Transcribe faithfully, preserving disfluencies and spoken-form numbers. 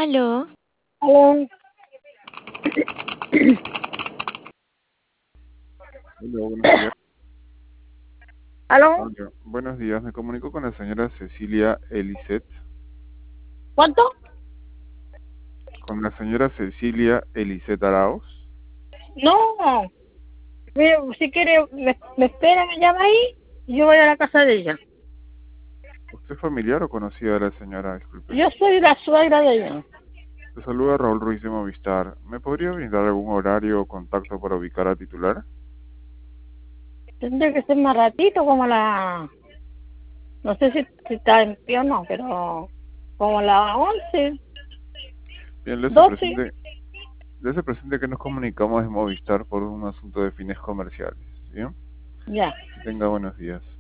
Aló. Aló. Hola, buenos días. ¿Aló? Hola, buenos días. Me comunico con la señora Cecilia Eliseth. ¿Cuánto? Con la señora Cecilia Eliseth Arauz. No. Mire, si quiere, me, me espera, me llama ahí y yo voy a la casa de ella. ¿Usted es familiar o conocida de la señora? Disculpe. Yo soy la suegra de ella. Le saluda Raúl Ruiz de Movistar. ¿Me podría brindar algún horario o contacto para ubicar al titular? Tendría que ser más ratito, como la... No sé si, si está en pie o no, pero como las once, Bien, le hace doce. presente, le hace presente que nos comunicamos de Movistar por un asunto de fines comerciales. ¿Bien? Ya. Que tenga buenos días.